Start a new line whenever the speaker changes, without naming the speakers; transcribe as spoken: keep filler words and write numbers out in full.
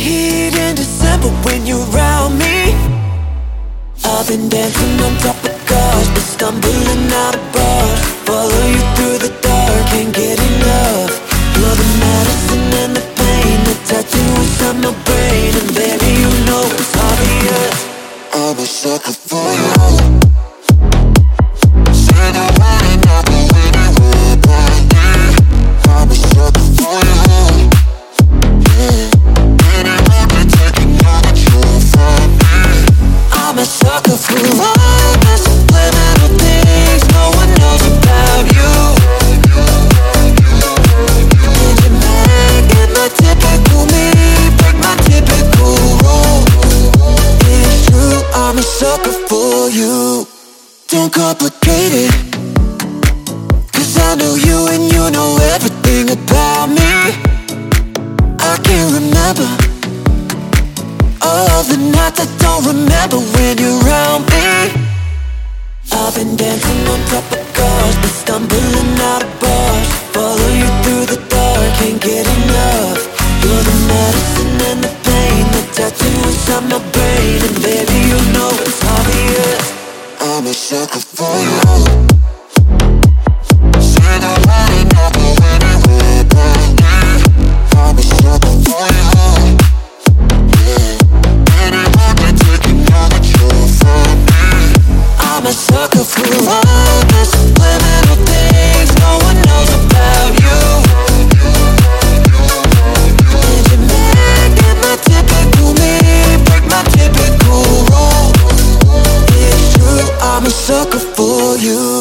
heat in December when you're around me. I've been dancing on top of cars, been stumbling out of bars. Follow you through the dark, can't get enough. You're the medicine and the pain, the tattoo inside my brain. And baby, you know it's obvious, I'm a sucker for you. Say the word and I'll be anywhere about me. I'm a sucker for you. Yeah. Anyone can take all control from me. I'm a sucker for all the subliminal things no one knows about you. And you're making my typical me break my typical rule. It's true, I'm a sucker for you. Don't complicate it, cause I know you and you know everything about me. I can't remember all of the nights I don't remember when you're around me. I've been dancing on top of cars, been stumbling out of bars. Follow you through the dark, can't get enough. You're the medicine and the pain, the tattoo inside my brain. And baby, you know it's obvious, I'm a sucker for you. Say the word and I'll go anywhere about me. I'm a sucker for you. I'm a sucker for all the subliminal things no one knows about you. And you're making my typical me break my typical rule. It's true, I'm a sucker for you.